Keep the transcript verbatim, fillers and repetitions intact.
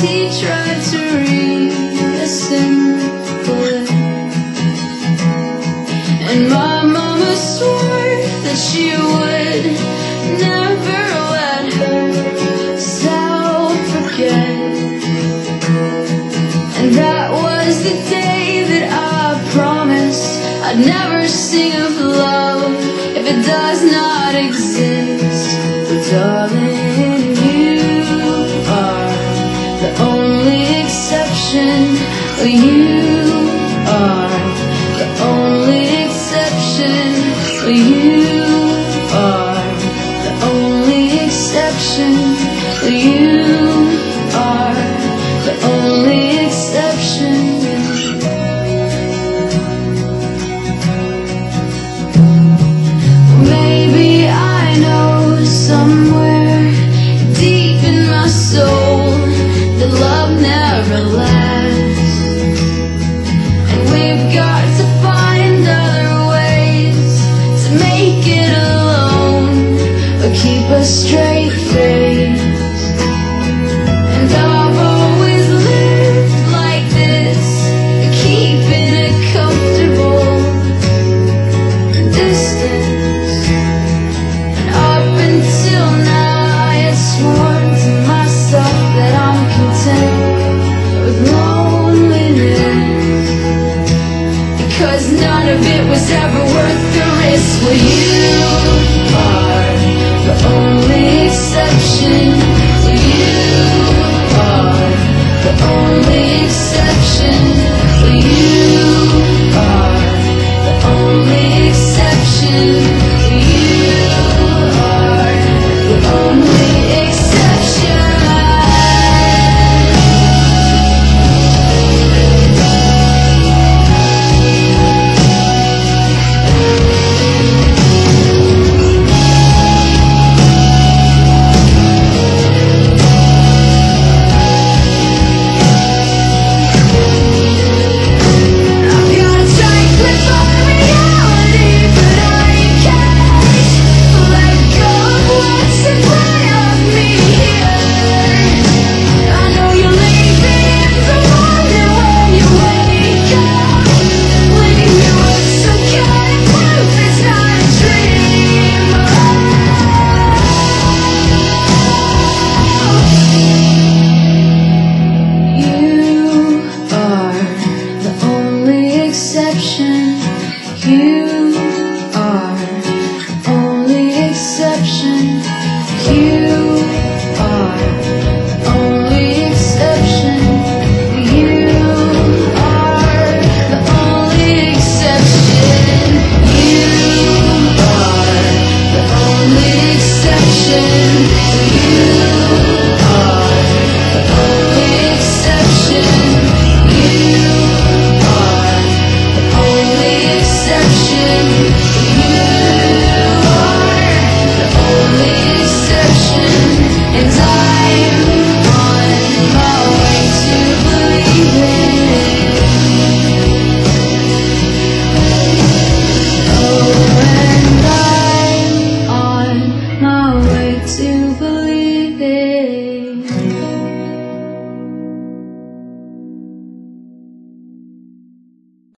he tried to reassemble it. And my mama swore that she would never let herself forget. And that was the day that I promised I'd never sing of love if it does not exist. But darling, you are the only exception. You are the only exception. You are the only exception. You are the only exception. Maybe I know somewhere deep in my soul that love never lasts, and we've got to find other ways to make it alone or keep a straight face. And I've always lived like this, keeping a comfortable distance. And up until now I had sworn to myself that I'm content with loneliness, because none of it was ever worth the risk. Well, you are the only exception. You are the only exception. You are the only exception. You are the only exception. You are the only exception.